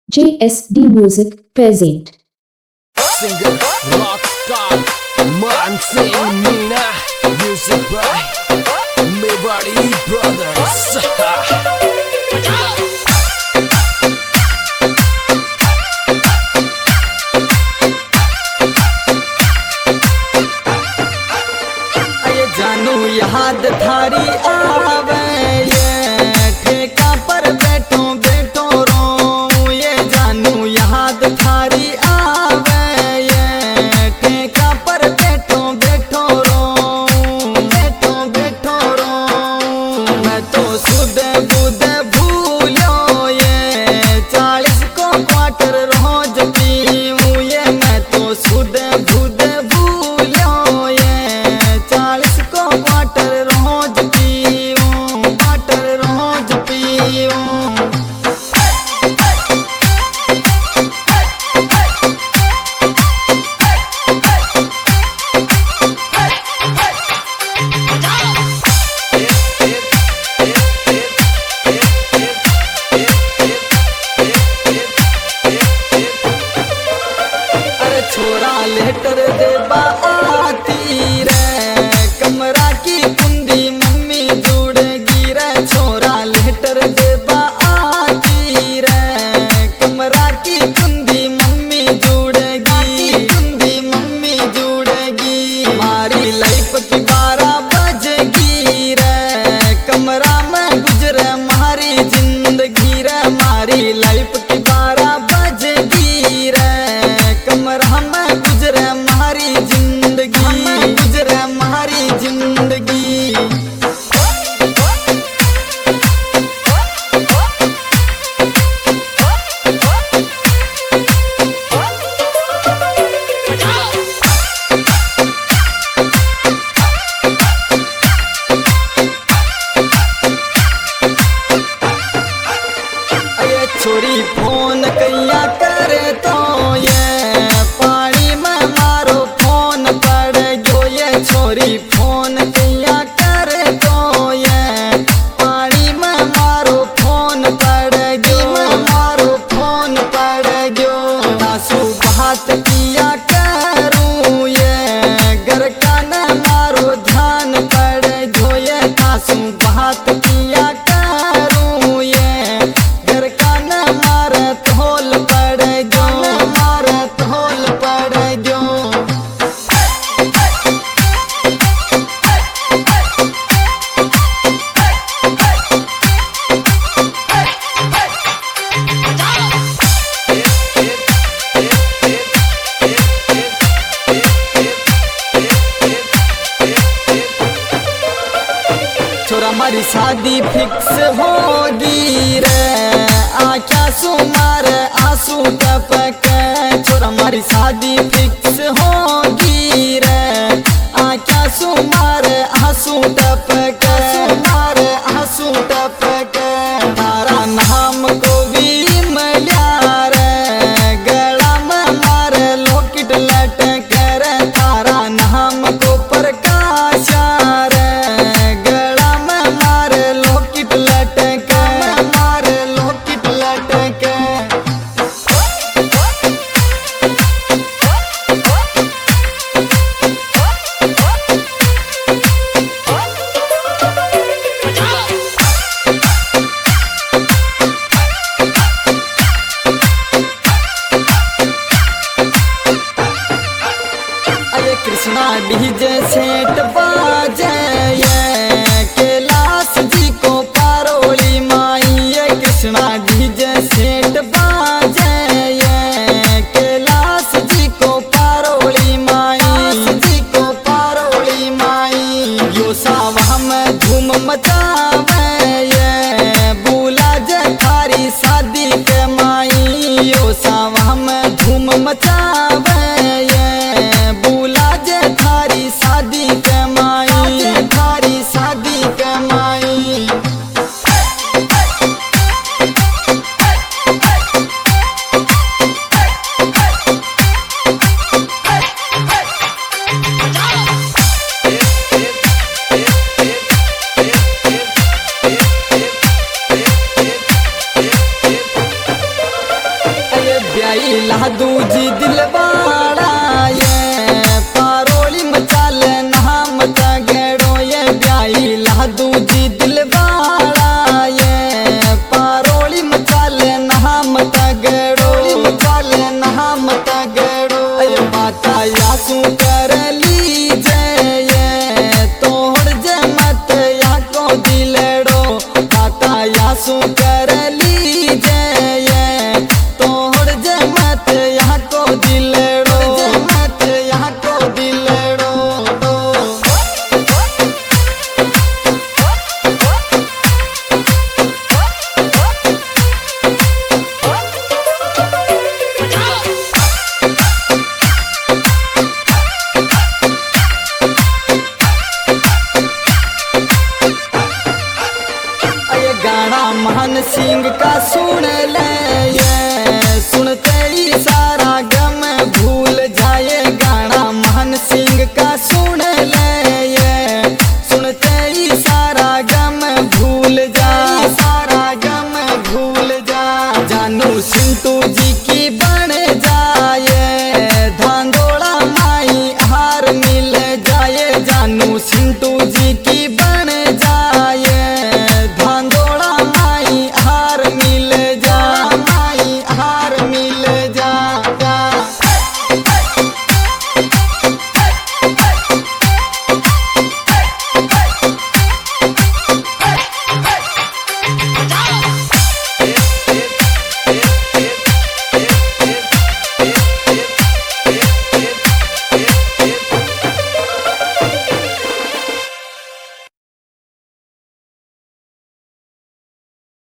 JSD Music present. Singer, rock star, man sing Nina, music by Mewari Brothers. अये जानू याद थारी आवे ये ठेका पर बैठो बैठो रो ये जानू याद थारी आवे ये ठेका पर बैठो बैठो रो बैठो बैठो रो मैं तो सुध बुध भूलो ये 40 को क्वार्टर रोज पीऊं ये मैं तो सुध बुध भूलो ये 40 को क्वार्टर रोज पीऊं क्वार्टर रोज पीऊं। अरे छोरा लेटर दे आती रे कमरा की कुंडी मम्मी जुड़ेगी रे छोरा लेटर दे आती रे कमरा की कुंडी मम्मी जुड़ेगी कुंडी मम्मी जुड़ेगी हमारी लाइफ की 12 बजेगी रे कमरा में गुजरे हमारी जिंदगी रे हमारी लाइफ की 12 बजेगी रे कमरा में गुजरे हमारी जिंदगी गुजरे हमारी जिंदगी। अये छोरी फोन कैया करे तो ये पानी में मारो फोन पड़ गयो ये छोरी फोन कैया करे तो ये पानी में मारो फोन पड़ गयो मारो फोन पड़ गयो सासू बात किया करूं ये घर का न मारो ध्यान पड़ गयो ये सासू बात किया करूं ये घर का न मारत होल पड़ गयो मारत होल पड़ गयो। छोरा हमारी शादी फिक्स होगी रे आख्या सुमार आंसू टपक छोरा हमारी शादी फिक्स होगी रे आख्या सुमार आंसू टपक सुमार आंसू टपक तारा नाम को भी मल्या रे गला में मार लोकिट लटक रे तारा नाम को प्रकाश रे गला में मार लोकिट लटक मार लोकिट लटक। अरे कृष्णा डीजे सेट बाजे ये कैलाश जी को पारोली माई ये कृष्णा डीजे सेट बाजे ये कैलाश जी को पारोली माई जी को पारोली माई यो सावा में धूम मचावे ये बुला जे थारी शादी के माई यो सावा में धूम मचावे ये बुला जे थारी शादी के माई थारी शादी के माई। ब्याई लादू जी दिलवाड़ा ये पारोली मचाल नाम तगड़ो ये ब्याई लादू जी दिलवाड़ा ये पारोली मचाल नाम तगड़ो मचाल नाम तगड़ो ये माता यासू कर लीजे ये तोड़ जे मत या को दिलड़ो माता यासू कर लीजे ये तोड़ जे मत या को दिलड़ो मत या को दिलड़ो ये गाना महान सिंह का सुन ले ये सुनते ही सारा गम भूल जाए गाना महान सिंह का सुन ले ये सुनते ही सारा गम भूल जा सारा गम भूल जा जानू सिंटू जी की बन जा